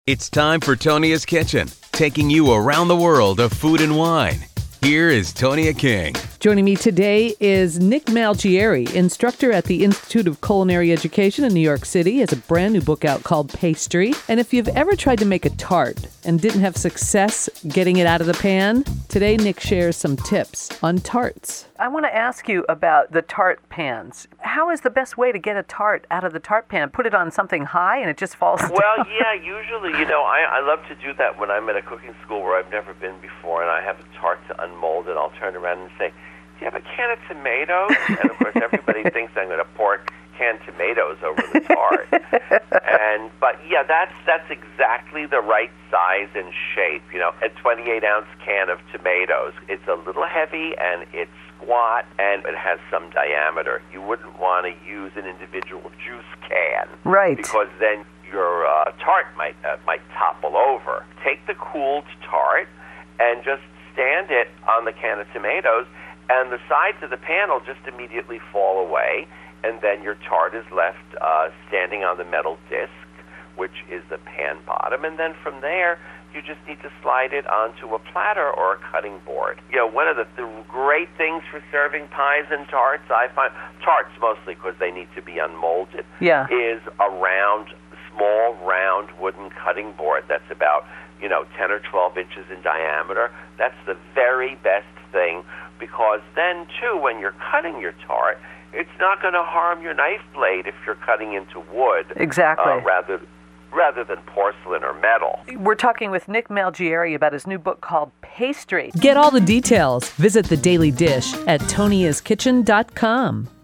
It's time for Tonia's Kitchen, taking you around the world of food and wine. Here is Tonia King. Joining me today is Nick Malgieri, instructor at the Institute of Culinary Education in New York City. He has a brand new book out called Pastry. And if you've ever tried to make a tart and didn't have success getting it out of the pan, today Nick shares some tips on tarts. I want to ask you about the tart pans. How is the best way to get a tart out of the tart pan? Put it on something high and it just falls down? Well, yeah, usually, I love to do that when I'm at a cooking school where I've never been before and I have a tart to unmold, and I'll turn around and say, do you have a can of tomatoes? And of course, everybody thinks I'm going to pour canned tomatoes over the tart. But yeah, that's exactly the right size and shape. A 28-ounce can of tomatoes. It's a little heavy and it's squat and it has some diameter. You wouldn't want to use an individual juice can, right? Because then your tart might topple over. Take the cooled tart and just stand it on the can of tomatoes, and the sides of the pan will just immediately fall away, and then your tart is left standing on the metal disc, which is the pan bottom, and then from there, you just need to slide it onto a platter or a cutting board. One of the great things for serving pies and tarts, I find, tarts mostly because they need to be unmolded, is a small round wooden cutting board that's about 10 or 12 inches in diameter. That's the very best thing, because then, too, when you're cutting your tart, it's not going to harm your knife blade if you're cutting into wood. Exactly. Rather than porcelain or metal. We're talking with Nick Malgieri about his new book called Pastry. Get all the details. Visit The Daily Dish at toniaskitchen.com.